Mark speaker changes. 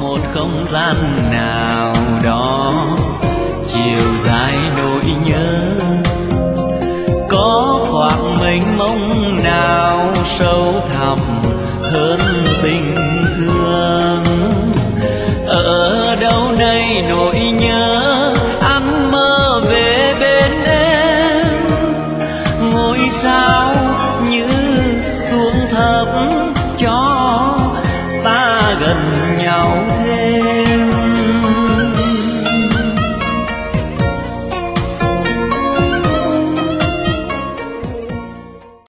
Speaker 1: một không gian nào đó, chiều dài nỗi nhớ có khoảng mênh mông nào sâu thẳm hơn tình thương. Ở đâu đây nỗi nhớ ăn mơ về bên em, ngôi sao như xuống thấp cho ta gần nhau thêm.